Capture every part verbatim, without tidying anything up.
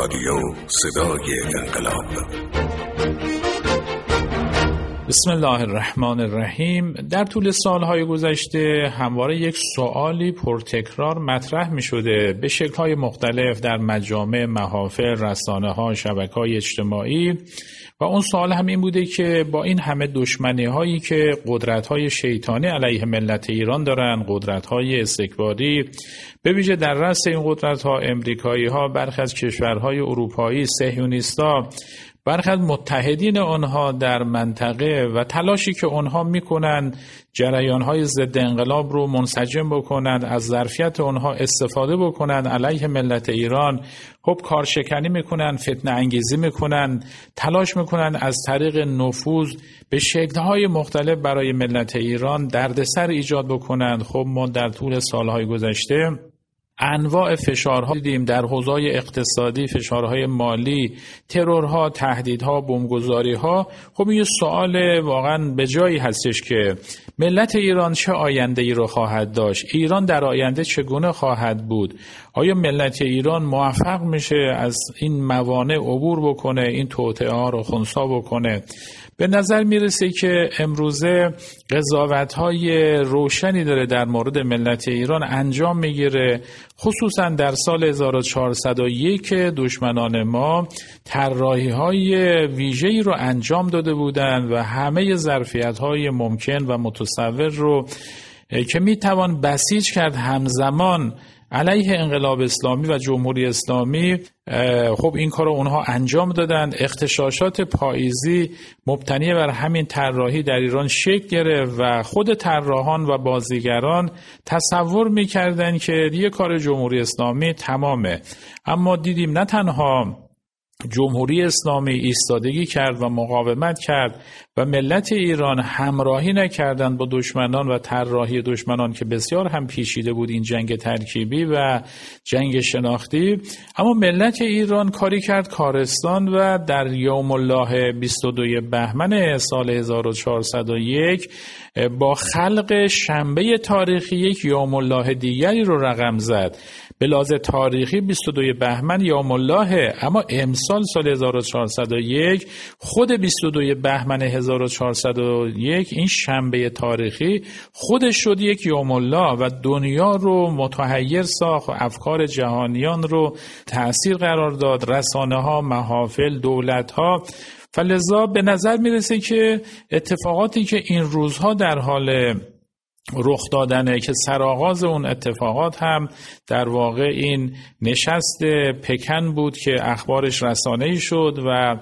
رادیو صدای انقلاب. بسم الله الرحمن الرحیم. در طول سالهای گذشته همواره یک سوالی پرتکرار مطرح می شده به شکل‌های مختلف در مجامع، محافل، رسانه‌ها، شبکه‌های اجتماعی و اون سوال هم این بوده که با این همه دشمنی‌هایی که قدرت‌های شیطانی علیه ملت ایران دارن، قدرت‌های استکباری، به ویژه در رأس این قدرت‌ها امریکایی‌ها، برخی از کشورهای اروپایی، صهیونیست‌ها، برخی از متحدین آنها در منطقه و تلاشی که آنها میکنند جریانهای ضد انقلاب رو منسجم بکنند، از ظرفیت آنها استفاده بکنند علیه ملت ایران، خب کارشکنی میکنند، فتنه انگیزی میکنند، تلاش میکنند از طریق نفوذ به شکل‌های مختلف برای ملت ایران دردسر ایجاد بکنند. خب ما در طول سالهای گذشته انواع فشارها دیدیم در حوزه‌های اقتصادی، فشارهای مالی، ترورها، تهدیدها، بمبگذاری‌ها. خب این سوال واقعا به جایی هستش که ملت ایران چه آینده‌ای رو خواهد داشت؟ ایران در آینده چگونه خواهد بود؟ آیا ملت ایران موفق میشه از این موانع عبور بکنه، این توطئه‌ها رو خنثی بکنه؟ به نظر میرسه که امروزه قضاوت‌های روشنی داره در مورد ملت ایران انجام میگیره، خصوصا در سال هزار و چهارصد و یک دشمنان ما طراحی‌های ویژه‌ای رو انجام داده بودند و همه ظرفیت‌های ممکن و متصور رو که میتوان بسیج کرد همزمان علیه انقلاب اسلامی و جمهوری اسلامی، خب این کار رو اونها انجام دادند. اغتشاشات پاییزی مبتنی بر همین طراحی در ایران شکل گرفت و خود طراحان و بازیگران تصور میکردند که دیگه کار جمهوری اسلامی تمامه، اما دیدیم نه تنها جمهوری اسلامی ایستادگی کرد و مقاومت کرد و ملت ایران همراهی نکردند با دشمنان و طراحی دشمنان که بسیار هم پیچیده بود، این جنگ ترکیبی و جنگ شناختی، اما ملت ایران کاری کرد کارستان و در یوم الله بیست و دو بهمن سال هزار و چهارصد و یک با خلق شنبه تاریخی یک یوم الله دیگری رو رقم زد. به لحاظ تاریخی بیست و دو بهمن یوم الله، اما امسال سال هزار و چهارصد و یک خود بیست و دو بهمن هزار و چهارصد و یک این شنبه تاریخی خودش شد یک یوم الله و دنیا رو متحیر ساخت و افکار جهانیان رو تأثیر قرار داد، رسانه ها، محافل، دولت ها. فلذا به نظر میرسه که اتفاقاتی که این روزها در حال رخ دادنه که سرآغاز اون اتفاقات هم در واقع این نشست پکن بود که اخبارش رسانه‌ای شد و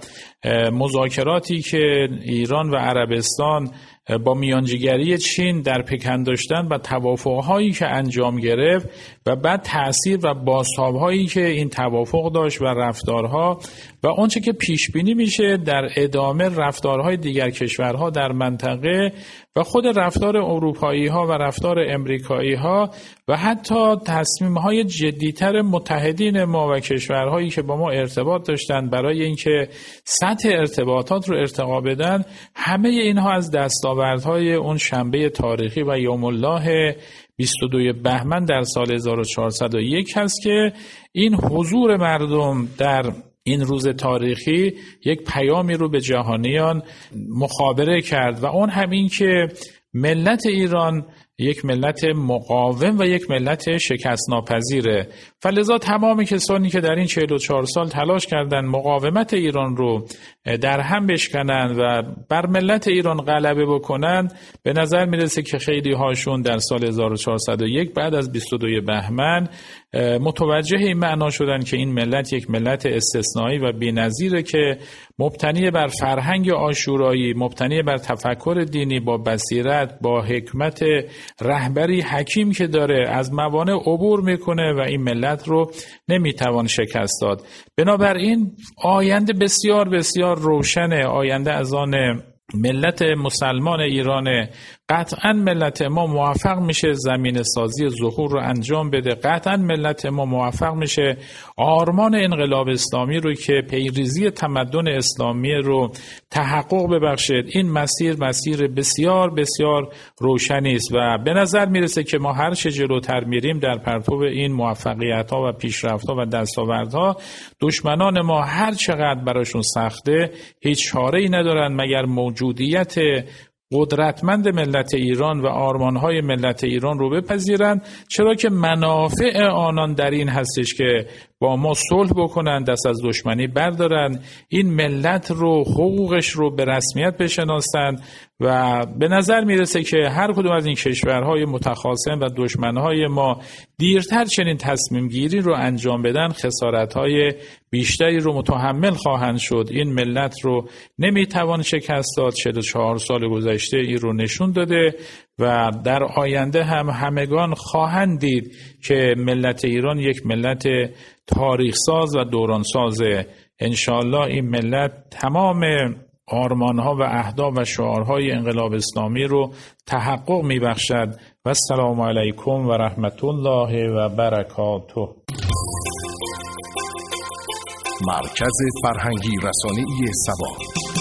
مذاکراتی که ایران و عربستان با میانجیگری چین در پکن داشتن و توافق‌هایی که انجام گرفت و بعد تأثیر و بازتاب‌هایی که این توافق داشت و رفتارها و آنچه که پیش بینی میشه در ادامه رفتارهای دیگر کشورها در منطقه و خود رفتار اروپایی‌ها و رفتار امریکایی‌ها و حتی تصمیم‌های جدی‌تر متحدین ما و کشورهایی که با ما ارتباط داشتند برای اینکه سطح ارتباطات رو ارتقا بدن، همه اینها از دستاوردهای اون شنبه تاریخی و یوم الله بیست و دو بهمن در سال هزار و چهارصد و یک هست که این حضور مردم در این روز تاریخی یک پیامی رو به جهانیان مخابره کرد و اون همین که ملت ایران یک ملت مقاوم و یک ملت شکست ناپذیره. فلذا تمام کسانی که در این چهل و چهار سال تلاش کردند مقاومت ایران رو در هم بشکنن و بر ملت ایران غلبه بکنن، به نظر میرسه که خیلی هاشون در سال هزار و چهارصد و یک بعد از بیست و دو بهمن متوجه این معنا شدن که این ملت یک ملت استثنایی و بی‌نظیره که مبتنی بر فرهنگ عاشورایی، مبتنی بر تفکر دینی با بصیرت، با حکمت رهبری حکیم که داره از موانع عبور میکنه و این ملت رو نمیتوان شکست داد. بنابراین آینده بسیار بسیار روشنه، آینده از آن ملت مسلمان ایران قطعا ملت ما موفق میشه زمین سازی ظهور رو انجام بده. قطعا ملت ما موفق میشه آرمان انقلاب اسلامی رو که پیریزی تمدن اسلامی رو تحقق ببخشد. این مسیر مسیر بسیار بسیار روشنی است و به نظر میرسه که ما هر چه جلوتر میریم در پرتو این موفقیت ها و پیشرفت ها و دستاوردها، دشمنان ما هر چقدر براشون سخته هیچ چاره‌ای ندارن مگر موجودیت قدرتمند ملت ایران و آرمانهای ملت ایران رو بپذیرن، چرا که منافع آنان در این هستش که با ما صلح بکنن، دست از دشمنی بردارن، این ملت رو حقوقش رو به رسمیت بشناسن و به نظر میرسه که هر کدوم از این کشورهای متخاصم و دشمنهای ما دیرتر چنین تصمیم گیری رو انجام بدن خسارتهای بیشتری رو متحمل خواهند شد. این ملت رو نمیتوان شکست داد. چهل و چهار سال گذشته این رو نشون داده و در آینده هم همگان خواهند دید که ملت ایران یک ملت تاریخ ساز و دوران سازه. انشاءالله این ملت تمام آرمانها و اهداف و شعارهای انقلاب اسلامی رو تحقق میبخشد. و السلام علیکم و رحمت الله و برکاته. مرکز فرهنگی رسانه‌ای سبا.